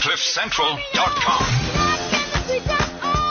CliffCentral.com.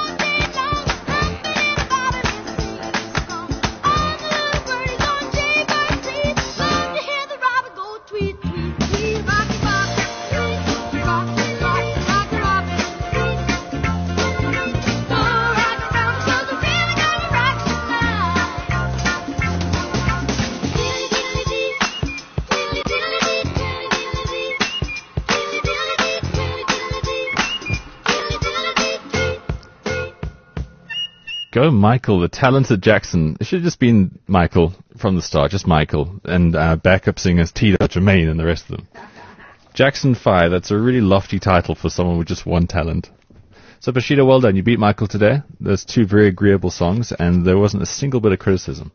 Go Michael, the talented Jackson. It should have just been Michael from the start, just Michael, and backup singers Tito, Jermaine, and the rest of them. Jackson 5, that's a really lofty title for someone with just one talent. So Bashida, well done. You beat Michael today. There's two very agreeable songs, and there wasn't a single bit of criticism.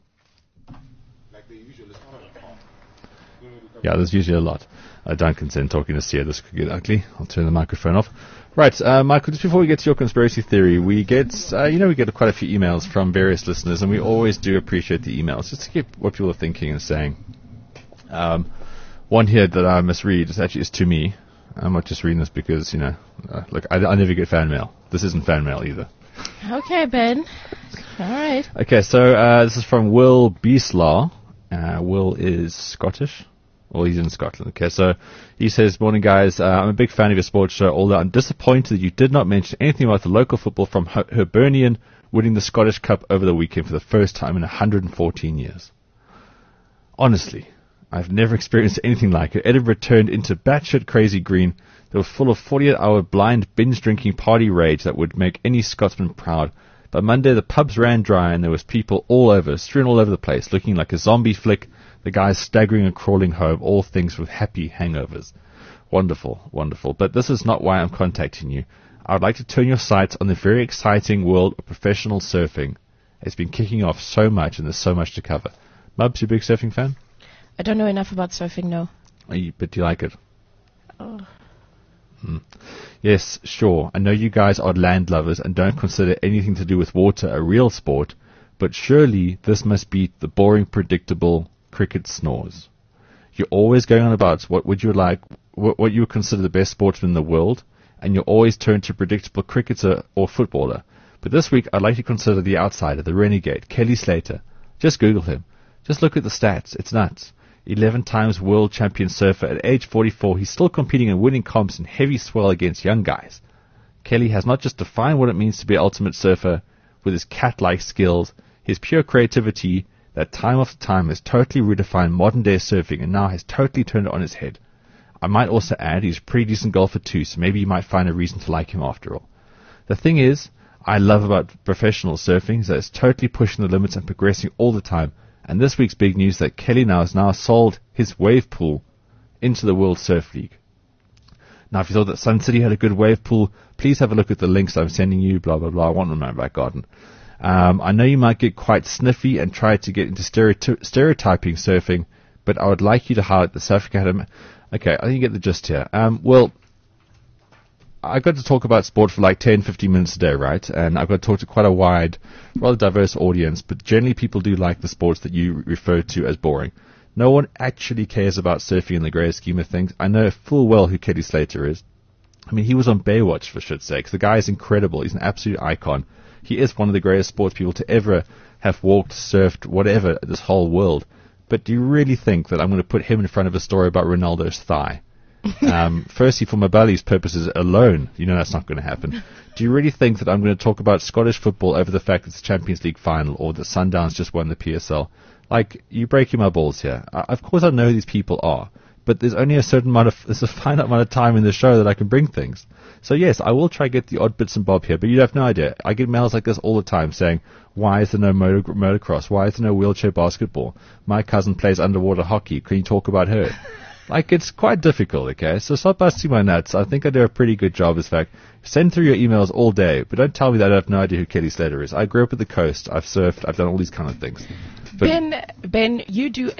Yeah, there's usually a lot. Duncan's in talking to Sia. This could get ugly. I'll turn the microphone off. Right, Michael, just before we get to your conspiracy theory, we get quite a few emails from various listeners, and we always do appreciate the emails, just to get what people are thinking and saying. One here that I misread is to me. I'm not just reading this because, look, I never get fan mail. This isn't fan mail either. Okay, Ben. All right. Okay, so this is from Will Beaslaw. Will is Scottish. Well, he's in Scotland. Okay, so he says, morning guys, I'm a big fan of your sports show, although I'm disappointed that you did not mention anything about the local football from Hibernian winning the Scottish Cup over the weekend for the first time in 114 years. Honestly, I've never experienced anything like it. Edinburgh turned into batshit crazy green that was full of 48-hour blind binge-drinking party rage that would make any Scotsman proud. By Monday, the pubs ran dry and there was people all over, strewn all over the place, looking like a zombie flick. The guys staggering and crawling home, all things with happy hangovers. Wonderful, wonderful. But this is not why I'm contacting you. I would like to turn your sights on the very exciting world of professional surfing. It's been kicking off so much and there's so much to cover. Mubs, you a big surfing fan? I don't know enough about surfing, no. But do you like it? Oh. Yes, sure. I know you guys are land lovers and don't consider anything to do with water a real sport, but surely this must beat the boring, predictable cricket snores. You're always going on about what you would consider the best sportsman in the world, and you always turn to predictable cricketer or footballer. But this week, I'd like to consider the outsider, the renegade, Kelly Slater. Just Google him. Just look at the stats. It's nuts. 11 times world champion surfer. At age 44, he's still competing and winning comps in heavy swell against young guys. Kelly has not just defined what it means to be an ultimate surfer with his cat-like skills, his pure creativity, that time after time has totally redefined modern-day surfing and now has totally turned it on its head. I might also add he's a pretty decent golfer too, so maybe you might find a reason to like him after all. The thing is, I love about professional surfing is that it's totally pushing the limits and progressing all the time. And this week's big news that Kelly has now sold his wave pool into the World Surf League. Now, if you thought that Sun City had a good wave pool, please have a look at the links I'm sending you, blah, blah, blah. I want to know about Garden. I know you might get quite sniffy and try to get into stereotyping surfing, but I would like you to highlight the South Academy. Okay, I think you get the gist here. Well, I got to talk about sport for like 10, 15 minutes a day, right? And I've got to talk to quite a wide, rather diverse audience, but generally people do like the sports that you refer to as boring. No one actually cares about surfing in the greater scheme of things. I know full well who Kelly Slater is. I mean, he was on Baywatch, for shit's sake. The guy is incredible. He's an absolute icon. He is one of the greatest sports people to ever have walked, surfed, whatever, this whole world. But do you really think that I'm going to put him in front of a story about Ronaldo's thigh? Firstly, for Mabali's purposes alone, that's not going to happen. Do you really think that I'm going to talk about Scottish football over the fact it's the Champions League final or that Sundowns just won the PSL? Like, you're breaking my balls here. Of course I know who these people are, but there's only there's a finite amount of time in the show that I can bring things. So yes, I will try to get the odd bits and bob here, but you have no idea. I get mails like this all the time saying, why is there no motocross? Why is there no wheelchair basketball? My cousin plays underwater hockey. Can you talk about her? Like, it's quite difficult, okay? So stop busting my nuts. I think I do a pretty good job, in fact. Send through your emails all day, but don't tell me that I have no idea who Kelly Slater is. I grew up at the coast. I've surfed. I've done all these kind of things. But Ben, you do a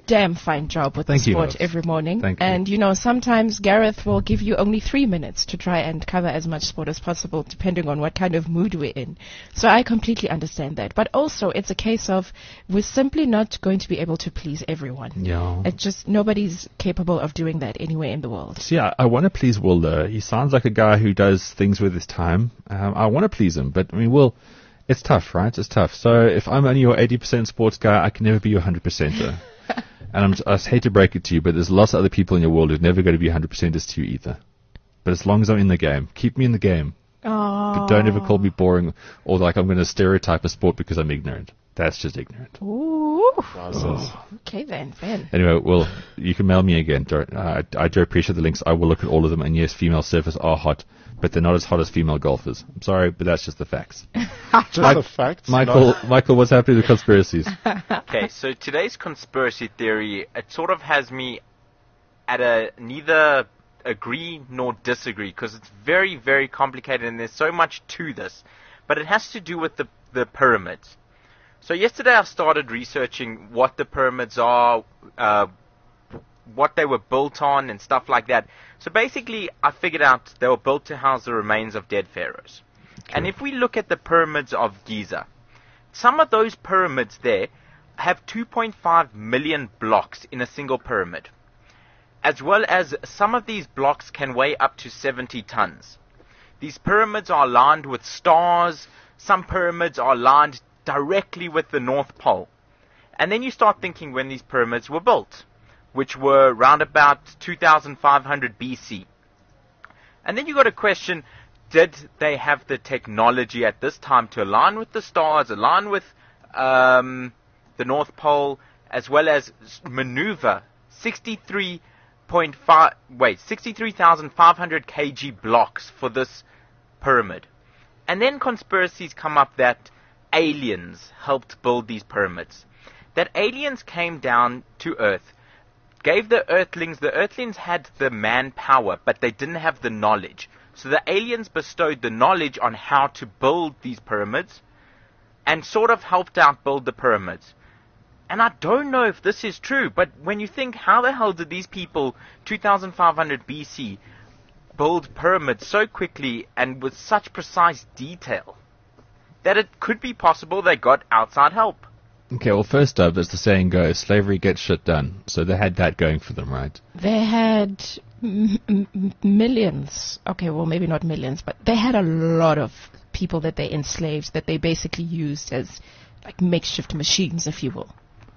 damn fine job with Thank the you, sport Rose. every morning. Thank you. And, sometimes Gareth will give you only 3 minutes to try and cover as much sport as possible, depending on what kind of mood we're in. So I completely understand that. But also, it's a case of we're simply not going to be able to please everyone. Yeah. It's just nobody's capable of doing that anywhere in the world. See, I want to please Will, though. He sounds like a guy who does things with his time. I want to please him, but, Will, it's tough, right? It's tough. So if I'm only your 80% sports guy, I can never be your 100%er. And I hate to break it to you, but there's lots of other people in your world who're never going to be 100%ers to you either. But as long as I'm in the game, keep me in the game. But don't ever call me boring or like I'm going to stereotype a sport because I'm ignorant. That's just ignorant. Ooh. Oh. Okay then, Ben. Anyway, Will, you can mail me again. I do appreciate the links. I will look at all of them. And yes, female surfers are hot, but they're not as hot as female golfers. I'm sorry, but that's just the facts. Just the facts. Michael, what's happening with conspiracies? Okay, so today's conspiracy theory, it sort of has me at a neither agree nor disagree because it's very, very complicated and there's so much to this. But it has to do with the pyramids. So yesterday I started researching what the pyramids are, what they were built on and stuff like that. So basically I figured out they were built to house the remains of dead pharaohs. And if we look at the pyramids of Giza, some of those pyramids there have 2.5 million blocks in a single pyramid. As well as some of these blocks can weigh up to 70 tons. These pyramids are lined with stars. Some pyramids are lined directly with the North Pole. And then you start thinking when these pyramids were built, which were around about 2500 BC. And then you got a question, did they have the technology at this time to align with the stars, align with the North Pole, as well as maneuver 63,500 kg blocks for this pyramid? And then conspiracies come up that aliens helped build these pyramids. That aliens came down to Earth, gave the Earthlings had the manpower, but they didn't have the knowledge. So the aliens bestowed the knowledge on how to build these pyramids and sort of helped out build the pyramids. And I don't know if this is true, but when you think, how the hell did these people, 2500 BC, build pyramids so quickly and with such precise detail, that it could be possible they got outside help? Okay, well, first up, as the saying goes, slavery gets shit done. So they had that going for them, right? They had millions. Okay, well, maybe not millions, but they had a lot of people that they enslaved, that they basically used as like makeshift machines, if you will.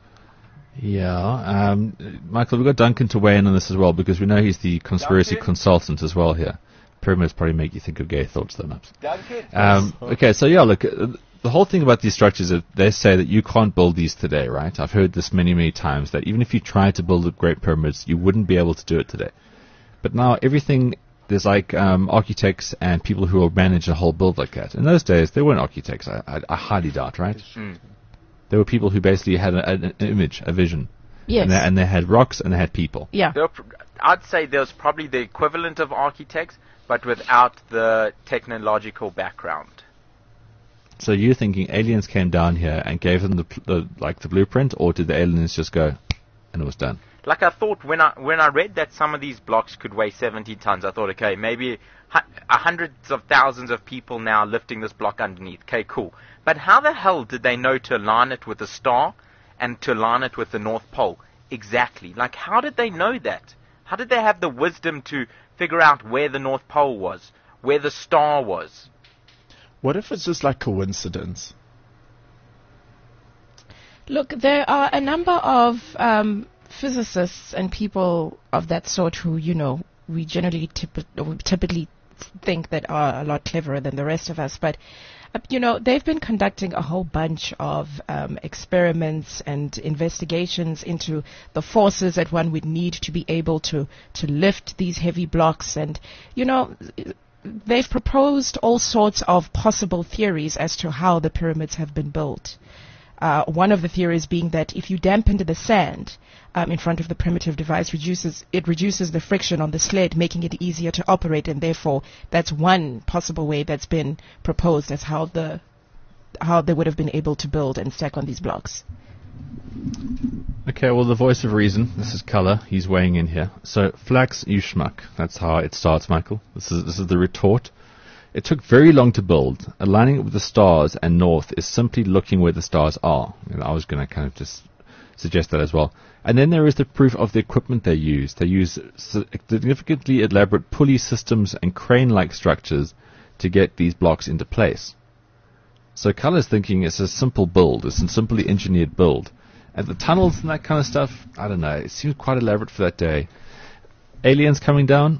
Yeah. Michael, we've got Duncan to weigh in on this as well, because we know he's the conspiracy Duncan? consultant as well here. Pyramids probably make you think of gay thoughts, though, Maps. Duncan? Okay, so yeah, look, the whole thing about these structures is they say that you can't build these today, right? I've heard this many, many times, that even if you tried to build the Great Pyramids, you wouldn't be able to do it today. But now everything, there's like architects and people who will manage a whole build like that. In those days, they weren't architects, I highly doubt, right? There were people who basically had an image, a vision. Yes. And they had rocks and they had people. Yeah. I'd say there's probably the equivalent of architects, but without the technological background. So you're thinking aliens came down here and gave them the blueprint, or did the aliens just go and it was done? Like I thought when I read that some of these blocks could weigh 70 tons, I thought, okay, maybe hundreds of thousands of people now lifting this block underneath. Okay, cool. But how the hell did they know to align it with the star and to align it with the North Pole? Exactly. Like, how did they know that? How did they have the wisdom to figure out where the North Pole was, where the star was? What if it's just like coincidence? Look, there are a number of physicists and people of that sort who, we generally typically think that are a lot cleverer than the rest of us. But, they've been conducting a whole bunch of experiments and investigations into the forces that one would need to be able to lift these heavy blocks. And, they've proposed all sorts of possible theories as to how the pyramids have been built. One of the theories being that if you dampen the sand in front of the primitive device, it reduces the friction on the sled, making it easier to operate, and therefore that's one possible way that's been proposed as how they would have been able to build and stack on these blocks. Okay, well, the voice of reason. This is Color. He's weighing in here. So, Flax, you schmuck. That's how it starts, Michael. This is the retort. It took very long to build. Aligning it with the stars and north is simply looking where the stars are. And I was going to kind of just suggest that as well. And then there is the proof of the equipment they use. They use significantly elaborate pulley systems and crane-like structures to get these blocks into place. So Color's thinking it's a simple build. It's a simply engineered build. And the tunnels and that kind of stuff, I don't know. It seems quite elaborate for that day. Aliens coming down?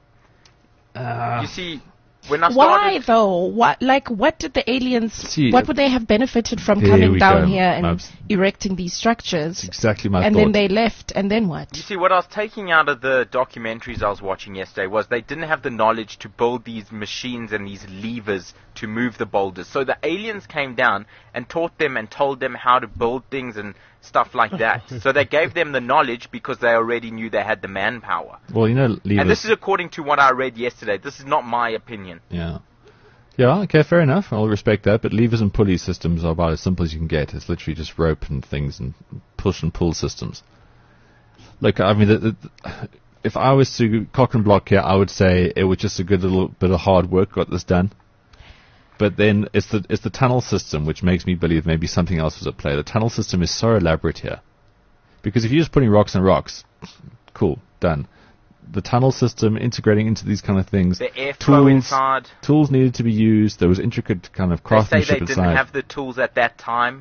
You see, when I Why started... though? What did the aliens? See, what would they have benefited from there coming we down go, here and Mabs. erecting these structures? That's exactly my and thought. then they left, and then what? You see, what I was taking out of the documentaries I was watching yesterday was they didn't have the knowledge to build these machines and these levers to move the boulders. So the aliens came down and taught them and told them how to build things and stuff like that. So they gave them the knowledge because they already knew they had the manpower. Well, you know, levers. And this is according to what I read yesterday. This is not my opinion. Yeah. Yeah, okay, fair enough. I'll respect that. But levers and pulley systems are about as simple as you can get. It's literally just rope and things and push and pull systems. Look, I mean, if I was to cock and block here, I would say it was just a good little bit of hard work got this done. But then it's the tunnel system which makes me believe maybe something else was at play. The tunnel system is so elaborate here. Because if you're just putting rocks on rocks, cool, done. The tunnel system integrating into these kind of things. The airflow inside. Tools needed to be used. There was intricate kind of They say craftsmanship they didn't inside. have the tools at that time.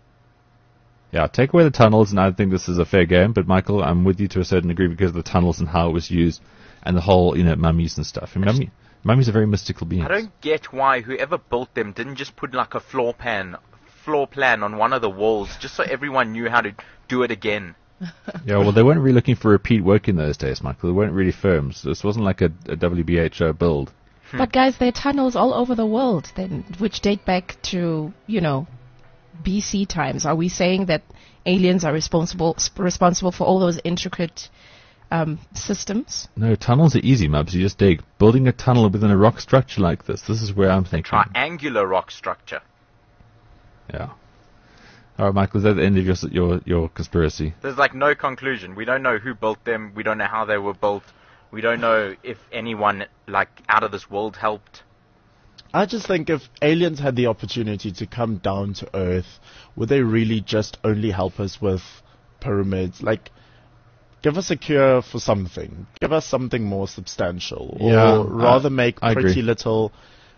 Yeah, take away the tunnels, and I think this is a fair game. But Michael, I'm with you to a certain degree because of the tunnels and how it was used, and the whole, mummies and stuff. And mummies are very mystical beings. I don't get why whoever built them didn't just put like a floor plan on one of the walls just so everyone knew how to do it again. Yeah, well, they weren't really looking for repeat work in those days, Michael. They weren't really firms. This wasn't like a WBHO build. But guys, there are tunnels all over the world, then, which date back to BC times. Are we saying that aliens are responsible for all those intricate systems? No, tunnels are easy, Mubs. You just dig. Building a tunnel within a rock structure like this is where I'm thinking. Triangular rock structure. Yeah. All right, Michael, is that the end of your conspiracy? There's like no conclusion. We don't know who built them. We don't know how they were built. We don't know if anyone like out of this world helped. I just think if aliens had the opportunity to come down to Earth, would they really just only help us with pyramids? Like, give us a cure for something. Give us something more substantial. Yeah, Or rather make I pretty agree. little,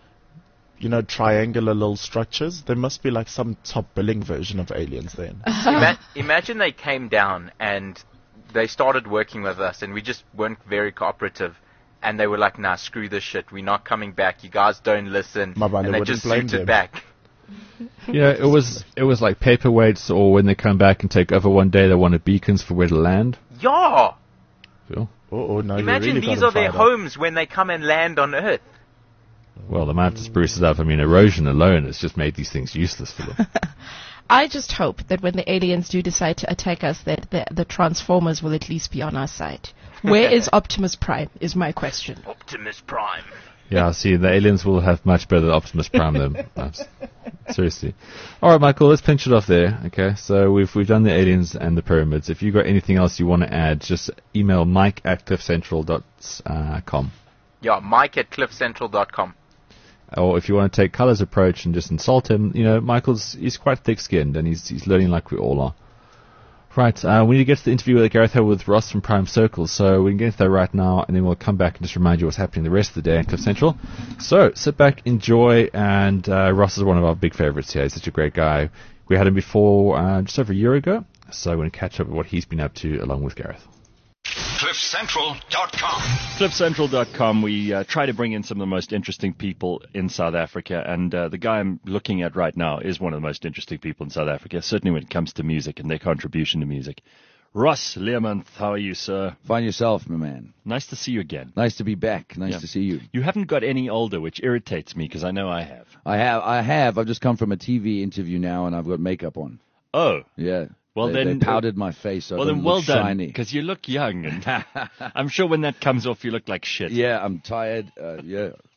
triangular little structures. There must be like some top billing version of aliens then. Imagine they came down and they started working with us and we just weren't very cooperative. And they were like, nah, screw this shit. We're not coming back. You guys don't listen. Mabane And they wouldn't just blame suited them. back. Yeah, it was like paperweights, or when they come back and take over one day, they wanted beacons for where to land. Yeah! Sure. Oh, no, Imagine you really these got are their them fired up. homes when they come and land on Earth. Well, they might have to spruce it up. I mean, erosion alone has just made these things useless for them. I just hope that when the aliens do decide to attack us, that the Transformers will at least be on our side. Where is Optimus Prime, is my question. Optimus Prime. Yeah, see, the aliens will have much better than Optimus Prime than us. Seriously. All right, Michael, let's pinch it off there. Okay, so we've done the aliens and the pyramids. If you've got anything else you want to add, just email mike@cliffcentral.com. Yeah, mike@cliffcentral.com. Or if you want to take Color's approach and just insult him, he's quite thick-skinned and he's learning like we all are. Right, we need to get to the interview with Gareth Hill with Ross from Prime Circle, so we can get into that right now, and then we'll come back and just remind you what's happening the rest of the day at Cliff Central. So, sit back, enjoy, and Ross is one of our big favourites here. He's such a great guy. We had him before just over a year ago, so we're going to catch up with what he's been up to along with Gareth. CliffCentral.com. CliffCentral.com, we try to bring in some of the most interesting people in South Africa, and the guy I'm looking at right now is one of the most interesting people in South Africa, certainly when it comes to music and their contribution to music. Ross Learmonth, how are you, sir? Find yourself, my man. Nice to see you again. Nice to be back. Nice Yeah. to see you. You haven't got any older, which irritates me, because I know I have. I have. I've just come from a TV interview now, and I've got makeup on. Oh, Yeah. Well, they then- powdered my face. So well I then don't well look done, shiny. because you look young, and I'm sure when that comes off, you look like shit. Yeah, I'm tired. Yeah,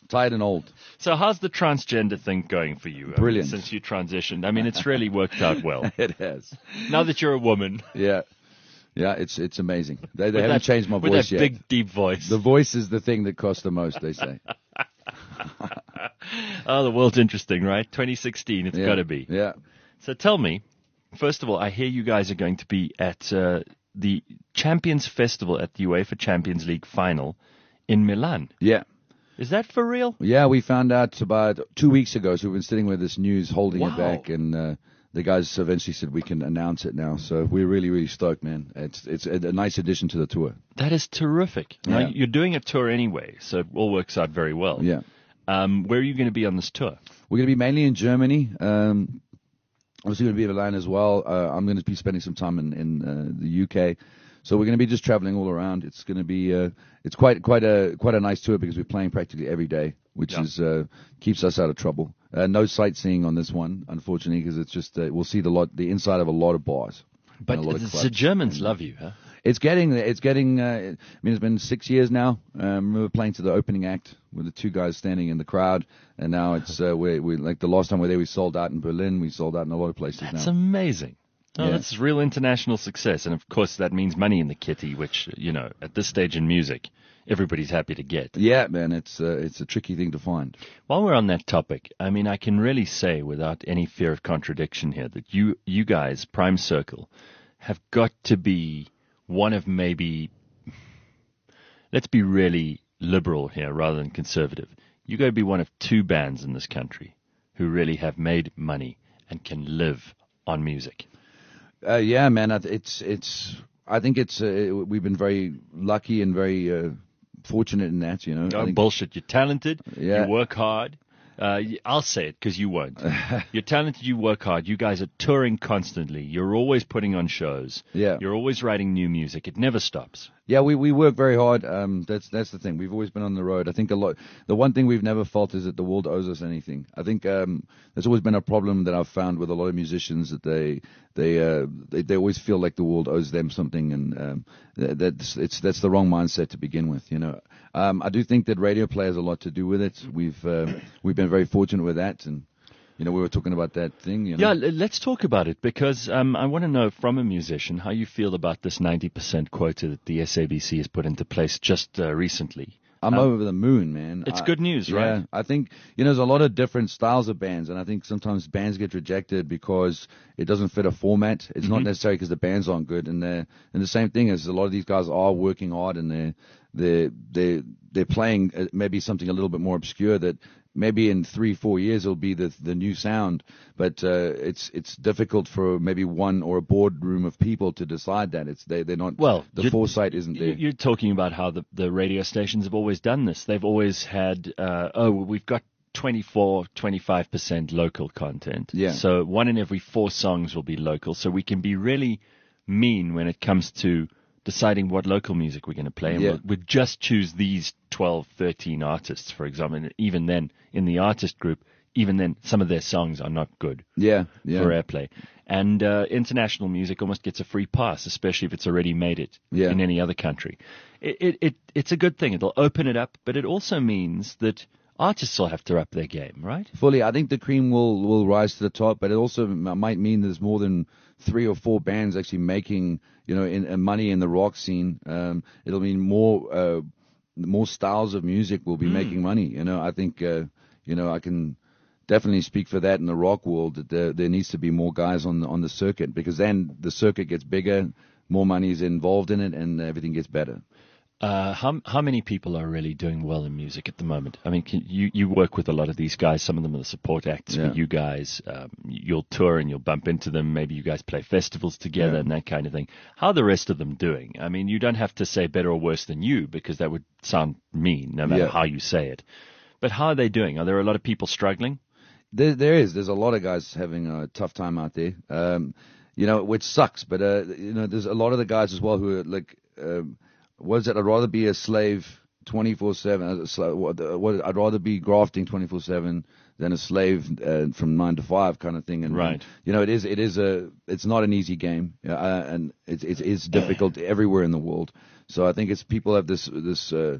Tired and old. So how's the transgender thing going for you? Brilliant. Since you transitioned. I mean, it's really worked out well. It has. Now that you're a woman. Yeah. Yeah, it's amazing. They With haven't that- changed my with voice that yet. big, deep voice. The voice is the thing that costs the most, they say. Oh, the world's interesting, right? 2016, it's Yeah. got to be. Yeah. So tell me, first of all, I hear you guys are going to be at the Champions Festival at the UEFA Champions League final in Milan. Yeah. Is that for real? Yeah, we found out about 2 weeks ago, so we've been sitting with this news, holding Wow. it back, and the guys eventually said we can announce it now. So we're really, really stoked, man. It's a nice addition to the tour. That is terrific. Now, Yeah. you're doing a tour anyway, so it all works out very well. Yeah. Where are you going to be on this tour? We're going to be mainly in Germany. Obviously going to be in Milan as well. I'm going to be spending some time in the UK. So we're going to be just traveling all around. It's going to be it's quite a nice tour because we're playing practically every day, which Yeah. is keeps us out of trouble. No sightseeing on this one, unfortunately, because it's just we'll see the inside of a lot of bars. But and a lot of the clubs. Germans love you, huh? It's getting. I mean, it's been 6 years now. I remember playing to the opening act with the two guys standing in the crowd, and now it's we like the last time we were there, we sold out in Berlin. We sold out in a lot of places That's now. amazing. Oh, Yeah. That's real international success. And of course, that means money in the kitty, which, at this stage in music, everybody's happy to get. Yeah, man, it's a tricky thing to find. While we're on that topic, I mean, I can really say without any fear of contradiction here that you guys, Prime Circle, have got to be one of maybe, let's be really liberal here rather than conservative. You got to be one of two bands in this country who really have made money and can live on music. Yeah, man, I think it's we've been very lucky and very fortunate in that. I Oh, think, bullshit. You're talented. Yeah. You work hard. I'll say it because you won't. You're talented. You work hard. You guys are touring constantly. You're always putting on shows. Yeah. You're always writing new music. It never stops. Yeah, we work very hard. That's the thing. We've always been on the road. I think a lot. The one thing we've never felt is that the world owes us anything. I think there's always been a problem that I've found with a lot of musicians that they always feel like the world owes them something, and that's the wrong mindset to begin with. I do think that radio play has a lot to do with it. We've been very fortunate with that, and we were talking about that thing. Yeah, let's talk about it because I want to know from a musician how you feel about this 90% quota that the SABC has put into place just recently. I'm over the moon, man. It's good news, right? Yeah, I think there's a lot of different styles of bands, and I think sometimes bands get rejected because it doesn't fit a format. It's not necessarily because the bands aren't good, and the same thing is a lot of these guys are working hard, and they're playing maybe something a little bit more obscure that maybe in 3-4 years it'll be the new sound, but it's difficult for maybe one or a boardroom of people to decide that. They're not. Well, the foresight isn't there. You're talking about how the radio stations have always done this. They've always had, we've got 25% local content. Yeah. So 1 in every 4 songs will be local. So we can be really mean when it comes to deciding what local music we're going to play. And Yeah. we'll just choose these 12, 13 artists, for example. And even then, in the artist group, even then, some of their songs are not good Yeah. for airplay. And international music almost gets a free pass, especially if it's already made it Yeah. in any other country. It's a good thing. It'll open it up, but it also means that artists will have to up their game, right? Fully, I think the cream will rise to the top, but it also might mean there's more than 3 or 4 bands actually making money in the rock scene. It'll mean more styles of music will be making money. I think I can definitely speak for that in the rock world that there needs to be more guys on the circuit, because then the circuit gets bigger, more money is involved in it, and everything gets better. How many people are really doing well in music at the moment? I mean, you work with a lot of these guys. Some of them are the support acts Yeah. for you guys. You'll tour and you'll bump into them. Maybe you guys play festivals together Yeah. and that kind of thing. How are the rest of them doing? I mean, you don't have to say better or worse than you, because that would sound mean no matter Yeah. how you say it. But how are they doing? Are there a lot of people struggling? There's a lot of guys having a tough time out there, which sucks. But there's a lot of the guys as well who are like, what is it? I'd rather be a slave 24/7. I'd rather be grafting 24/7 than a slave from 9 to 5 kind of thing. And Right. it's not an easy game, and it's difficult everywhere in the world. So I think people have this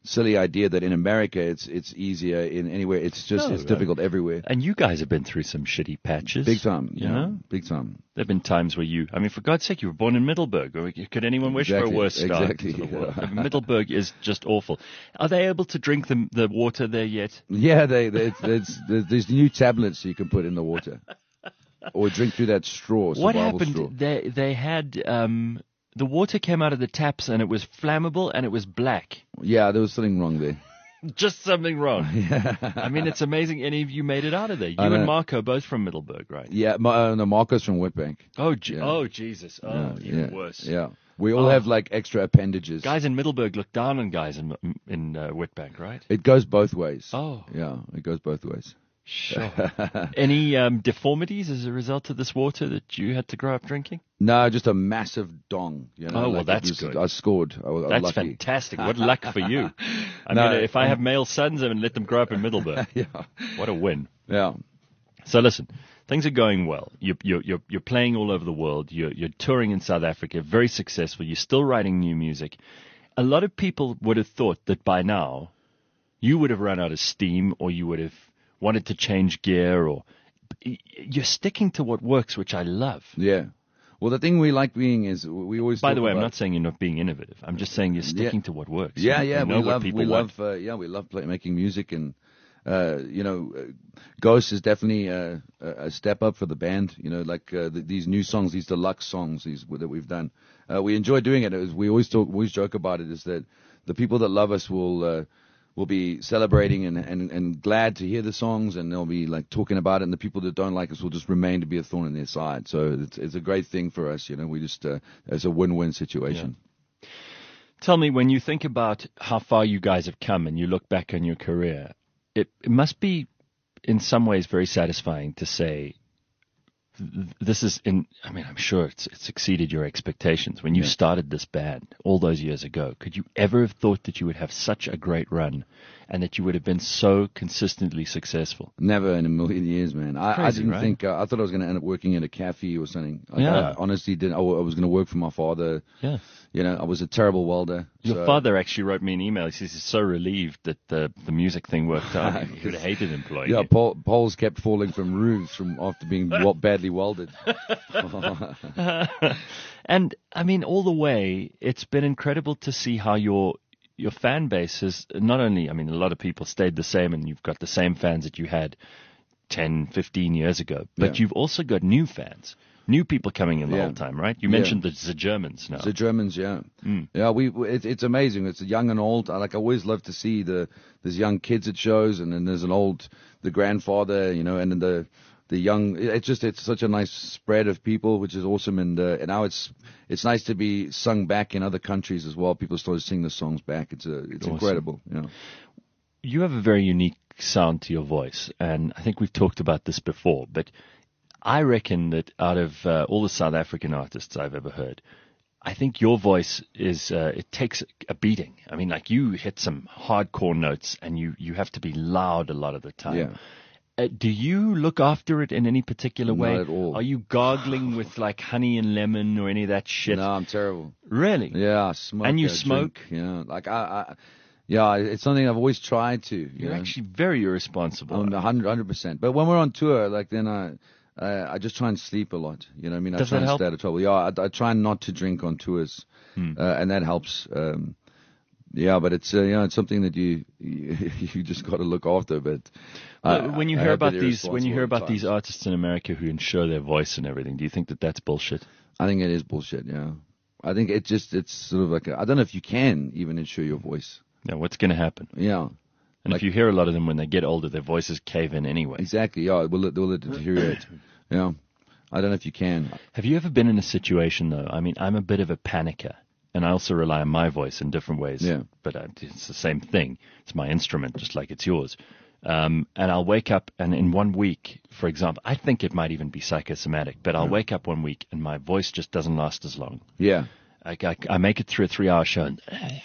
silly idea that in America it's easier in anywhere. It's just No, it's difficult everywhere. And you guys have been through some shitty patches. Big time, You know? big time. There have been times where I mean, for God's sake, you were born in Middleburg. Could anyone wish for a Exactly, worse start exactly. to the world? Middleburg is just awful. Are they able to drink the water there yet? Yeah, there's new tablets you can put in the water, or drink through that straw. What survival happened? Straw. They had the water came out of the taps and it was flammable and it was black. Yeah, there was something wrong there. Just something wrong. I mean, it's amazing any of you made it out of there. You I know. and Marco both from Middleburg, right? Yeah, no, Marcos from Witbank. Oh, Yeah. Jesus. Oh, even worse. Yeah, we all have like extra appendages. Guys in Middleburg look down on guys in Witbank, right? It goes both ways. Oh. Yeah, it goes both ways. Sure. Any deformities as a result of this water that you had to grow up drinking? No, just a massive dong. You know, Oh, well, like that's it was- good. I scored. I was That's lucky. fantastic. What luck for you. If I have male sons, I'm going to let them grow up in Middleburg. Yeah, What a win. yeah. So listen, things are going well. You're playing all over the world. You're touring in South Africa, very successful. You're still writing new music. A lot of people would have thought that by now you would have run out of steam, or you would have wanted to change gear, or you're sticking to what works, which I love. Yeah. Well, the thing we like being is we always. By the talk way, I'm about- not saying you're not being innovative. I'm just saying you're sticking to what works. Yeah, You yeah. know We what love, people we want. love, we love making music, and Ghost is definitely a step up for the band. You know, like these new songs, these deluxe songs, that we've done. We enjoy doing it. We always joke about it. Is that the people that love us will be celebrating and glad to hear the songs, and they'll be like talking about it. And the people that don't like us will just remain to be a thorn in their side. So it's a great thing for us. You know, we just it's a win-win situation. Tell me, when you think about how far you guys have come and you look back on your career, it must be in some ways very satisfying to say this is I'm sure it's exceeded your expectations. When you started this band all those years ago, could you ever have thought that you would have such a great run and that you would have been so consistently successful? Never in a million years, man. I Crazy, didn't right? think. I thought I was going to end up working at a cafe or something. Yeah. I honestly didn't. I was going to work for my father. Yeah. You know, I was a terrible welder. Your so- father actually wrote me an email. He says he's so relieved that the music thing worked out. He would have hated employing Yeah, you. poles kept falling from roofs after being badly welded. And I mean, all the way, it's been incredible to see how your fan base has not only, I mean, a lot of people stayed the same and you've got the same fans that you had 10, 15 years ago, but Yeah. you've also got new fans, new people coming in the Yeah. whole time, right? You Yeah. mentioned the Germans now. The Germans, yeah, Mm. yeah. It's amazing. It's young and old. I always love to see there's young kids at shows, and then there's the grandfather, you know, and then the young. It's such a nice spread of people, which is awesome. And now it's nice to be sung back in other countries as well. People start to sing the songs back. It's Awesome. incredible. You know. You have a very unique sound to your voice, and I think we've talked about this before, but I reckon that out of all the South African artists I've ever heard, I think your voice it takes a beating. I mean, like, you hit some hardcore notes, and you have to be loud a lot of the time. Yeah. Do you look after it in any particular way? Not at all. Are you gargling with like honey and lemon or any of that shit? No, I'm terrible. Really? Yeah, I smoke. And you I smoke? drink, you know, like yeah, it's something I've always tried to. You're actually very irresponsible. I'm 100%. But when we're on tour, like, then I just try and sleep a lot. You know what I mean? I Does try that and help? stay out of trouble. Yeah, I try not to drink on tours, and that helps. Yeah, but it's it's something that you just got to look after. But When you I hear have about been these, when you hear irresponsible about at these times. artists in America who insure their voice and everything, do you think that that's bullshit? I think it is bullshit. Yeah, I think it's sort of like I don't know if you can even insure your voice. Now, what's going to happen? Yeah. And Like- if you hear a lot of them when they get older, their voices cave in anyway. Exactly. Yeah, will it deteriorate? Yeah, I don't know if you can. Have you ever been in a situation, though? I mean, I'm a bit of a panicker, and I also rely on my voice in different ways. Yeah. But it's the same thing. It's my instrument, just like it's yours. And I'll wake up, and in 1 week, for example, I think it might even be psychosomatic, but I'll wake up 1 week, and my voice just doesn't last as long. Yeah, I make it through a 3-hour show, and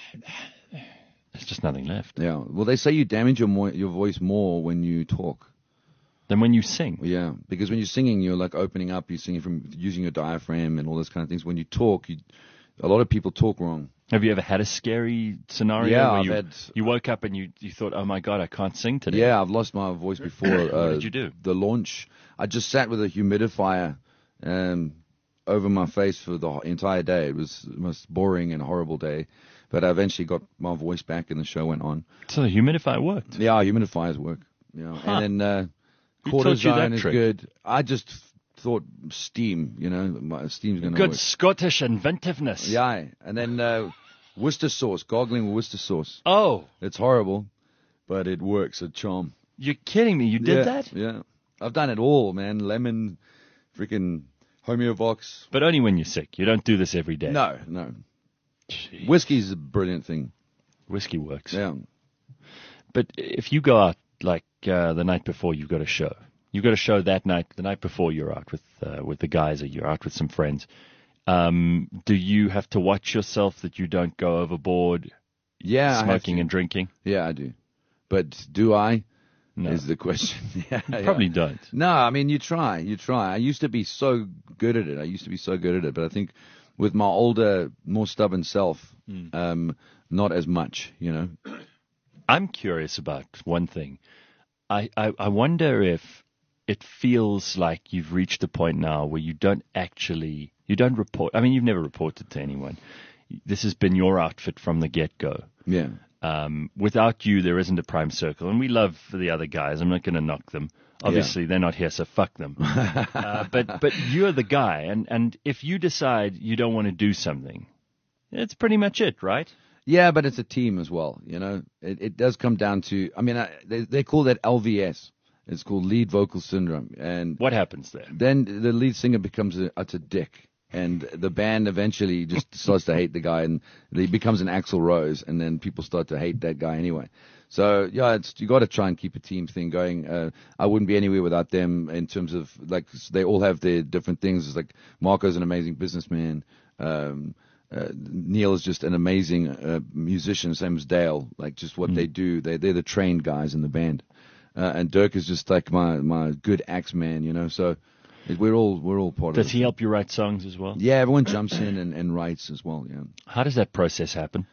there's just nothing left. yeah. Well, they say you damage your voice more when you talk. Then when you sing, Yeah, because when you're singing, you're like opening up. You're singing from using your diaphragm and all those kind of things. When you talk, a lot of people talk wrong. Have you ever had a scary scenario Yeah, where I've you, had- you woke up and you thought, oh my God, I can't sing today? Yeah, I've lost my voice before. What did you do? The launch. I just sat with a humidifier over my face for the entire day. It was the most boring and horrible day. But I eventually got my voice back and the show went on. So the humidifier worked. Yeah, humidifiers work. And then Who taught you that cortisone is trick? good. I just thought steam, my steam's going to Good work. Scottish inventiveness. Yeah, and then Worcester sauce, gargling with Worcester sauce. Oh, It's horrible, but it works a charm. you're kidding me. You did Yeah, that? Yeah. I've done it all, man. Lemon, freaking homeovox. But only when you're sick. You don't do this every day. No. Whiskey's a brilliant thing. Whiskey works. Yeah. But if you go out like the night before you've got a show, you've got a show that night, the night before you're out with the guys or you're out with some friends, do you have to watch yourself that you don't go overboard Yeah. I have smoking to. and drinking? Yeah, I do. But do I? No. Is the question. Yeah, Probably don't. No, I mean, you try. I used to be so good at it. But I think with my older, more stubborn self, not as much, I'm curious about one thing. I wonder if it feels like you've reached a point now where you don't report. I mean, you've never reported to anyone. This has been your outfit from the get-go. Yeah. Without you, there isn't a Prime Circle. And we love the other guys. I'm not going to knock them. Obviously, they're not here, so fuck them. But you're the guy. And if you decide you don't want to do something, it's pretty much it, right? Yeah, but it's a team as well, It does come down to, I mean, they call that LVS. It's called lead vocal syndrome. And What happens there? then the lead singer becomes an utter dick. And the band eventually just starts to hate the guy, and he becomes an Axl Rose, and then people start to hate that guy anyway. So yeah, you got to try and keep a team thing going. I wouldn't be anywhere without them in terms of like they all have their different things. It's like Marco's an amazing businessman. Neil is just an amazing musician, same as Dale. Like just what they do, they're the trained guys in the band. And Dirk is just like my good axe man, So. We're all part of it. Does he help you write songs as well? Yeah, everyone jumps in and writes as well. Yeah. How does that process happen?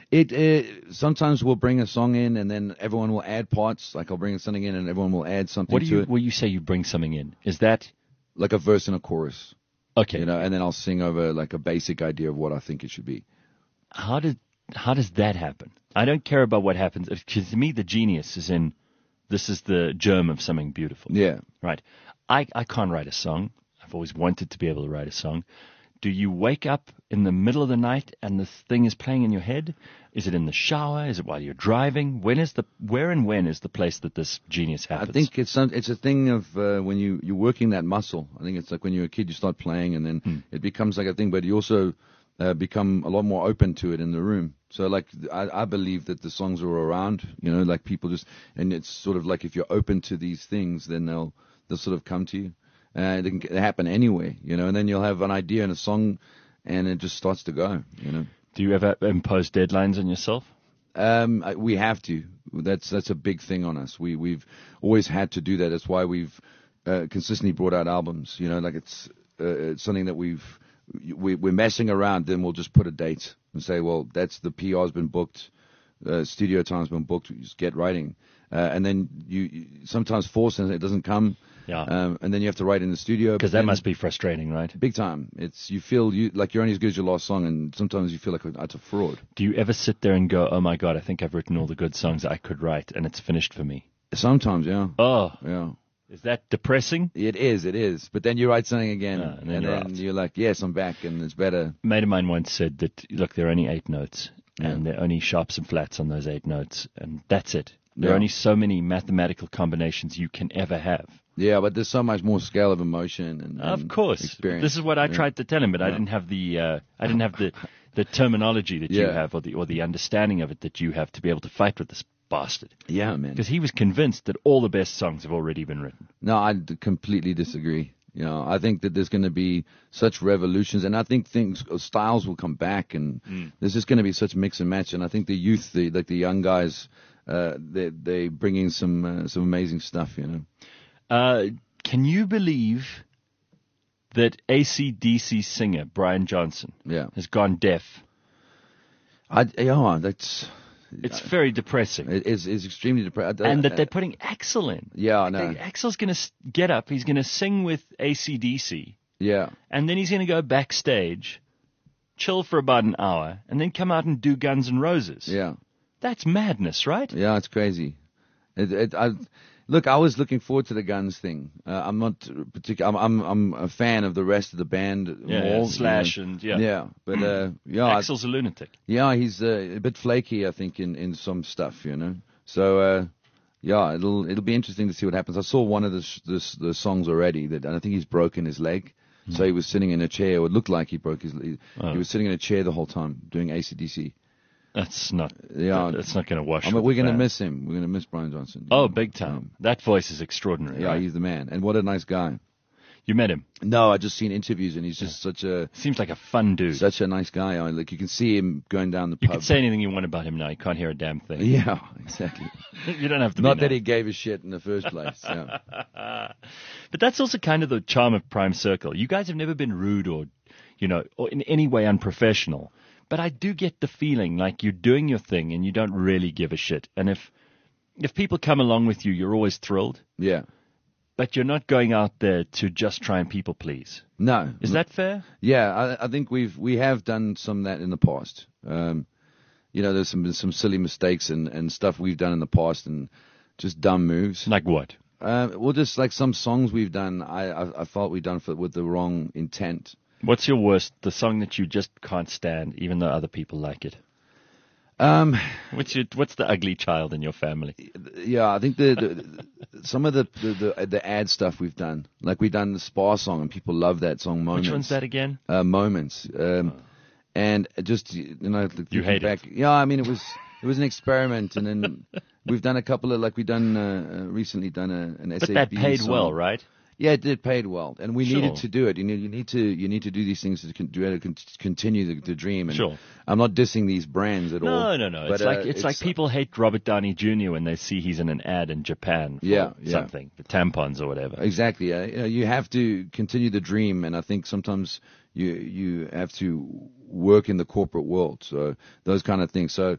It sometimes we'll bring a song in and then everyone will add parts. Like I'll bring something in and everyone will add something to it, When you say you bring something in, is that like a verse and a chorus. okay? And then I'll sing over like a basic idea of what I think it should be. How does that happen? I don't care about what happens because to me the genius is in this is the germ of something beautiful. Yeah. Right. I can't write a song. I've always wanted to be able to write a song. Do you wake up in the middle of the night and the thing is playing in your head? Is it in the shower? Is it while you're driving? Where and when is the place that this genius happens? I think it's a thing of when you're working that muscle. I think it's like when you're a kid, you start playing, and then it becomes like a thing. But you also become a lot more open to it in the room. So like I believe that the songs are around, like people just, and it's sort of like if you're open to these things, then they'll sort of come to you. They can happen anyway, and then you'll have an idea and a song, and it just starts to go, Do you ever impose deadlines on yourself? We have to. That's a big thing on us. We've always had to do that. That's why we've consistently brought out albums. Like it's something that we're messing around. Then we'll just put a date and say, well, that's the PR's been booked, studio time's been booked. You just get writing, and then you sometimes force and it doesn't come. Yeah. And then you have to write in the studio. Because that must be frustrating, right? Big time. You feel like you're only as good as your last song, and sometimes you feel like it's a fraud. Do you ever sit there and go, oh my God, I think I've written all the good songs I could write and it's finished for me? Sometimes, yeah. Oh, Yeah. is that depressing? It is. But then you write something again, and then you're out. you're like, yes, I'm back, and it's better. A mate of mine once said that, look, there are only 8 notes, and there are only sharps and flats on those 8 notes, and that's it. There are only so many mathematical combinations you can ever have. Yeah, but there's so much more scale of emotion and Of course. experience. This is what I tried to tell him, but I didn't have the terminology that you have or the understanding of it that you have to be able to fight with this bastard. Yeah, man. Because he was convinced that all the best songs have already been written. No, I completely disagree. I think that there's going to be such revolutions, and I think styles will come back, and there's just going to be such mix and match. And I think the youth, the young guys, they're bringing some amazing stuff. Can you believe that AC/DC singer Brian Johnson has gone deaf? It's very depressing. It's extremely depressing. And that they're putting Axel in. Yeah, I know. Axel's going to get up. He's going to sing with AC/DC. Yeah. And then he's going to go backstage, chill for about an hour, and then come out and do Guns N' Roses. Yeah. That's madness, right? Yeah, it's crazy. Look, I was looking forward to the Guns thing. I'm not particular. I'm a fan of the rest of the band more. Slash you know. and yeah. Yeah, but yeah, Axel's a lunatic. yeah, he's a bit flaky, I think, in some stuff, you know. So yeah, it'll be interesting to see what happens. I saw one of the songs already, and I think he's broken his leg. So he was sitting in a chair. Or it looked like he broke his leg. He was sitting in a chair the whole time doing AC/DC. That's not. Yeah, that's not going to wash. I mean, we're going to miss him. We're going to miss Brian Johnson. Oh, big time. That voice is extraordinary. Yeah, right? he's the man. And what a nice guy. You met him? No, I just seen interviews, and he's just Seems like a fun dude. such a nice guy. I mean, like you can see him going down the You pub. can say anything you want about him now. You can't hear a damn thing. Yeah, exactly. You don't have to. Not be that nice. he gave a shit in the first place. Yeah. But that's also kind of the charm of Prime Circle. You guys have never been rude or in any way unprofessional. But I do get the feeling like you're doing your thing and you don't really give a shit. And if people come along with you, you're always thrilled. Yeah. But you're not going out there to just try and people please. No. Is that fair? Yeah, I think we have done some of that in the past. There's some silly mistakes and stuff we've done in the past and just dumb moves. Like what? Well, just like some songs we've done, I felt we've done with the wrong intent. What's your worst? The song that you just can't stand, even though other people like it. What's the ugly child in your family? Yeah, I think some of the ad stuff we've done, like we've done the Spa song, and people love that song. Moments. Which one's that again? Moments. And just You thinking hate back, it. Yeah, I mean it was an experiment, and then we've done a couple of recently done an SAB But that paid song. well, right? Yeah, it did paid well, and we Sure. needed to do it. You need to do these things to continue the dream. And Sure. I'm not dissing these brands at all. No. But, It's like people hate Robert Downey Jr. when they see he's in an ad in Japan for something, for tampons or whatever. Exactly. You have to continue the dream, and I think sometimes you have to work in the corporate world. So those kind of things. So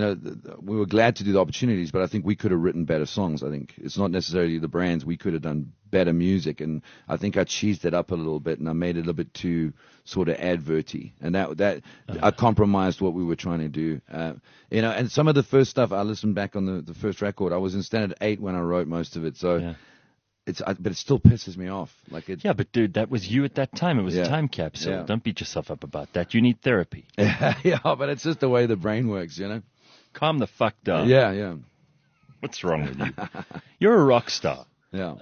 we were glad to do the opportunities, but I think we could have written better songs. I think it's not necessarily the brands. We could have done better music, and I think I cheesed it up a little bit, and I made it a little bit too sort of adverty, and that I compromised what we were trying to do. And some of the first stuff I listened back on the first record. I was in standard 8 when I wrote most of it, so. Yeah. But it still pisses me off. Yeah, but dude, that was you at that time. It was a time capsule. Yeah. Don't beat yourself up about that. You need therapy. Yeah, but it's just the way the brain works, Calm the fuck down. Yeah. What's wrong with you? You're a rock star. Yeah.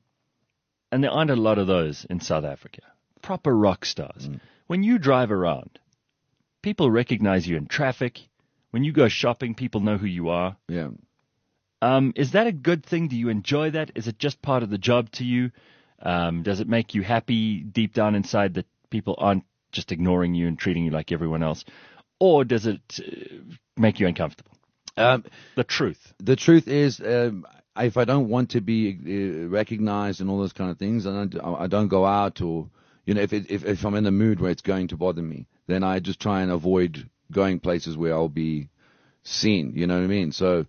And there aren't a lot of those in South Africa. Proper rock stars. When you drive around, people recognize you in traffic. When you go shopping, people know who you are. Yeah. Is that a good thing? Do you enjoy that? Is it just part of the job to you? Does it make you happy deep down inside that people aren't just ignoring you and treating you like everyone else? Or does it make you uncomfortable? The truth. The truth is, if I don't want to be recognized and all those kind of things, I don't go out, or if I'm in the mood where it's going to bother me, then I just try and avoid going places where I'll be seen. You know what I mean? So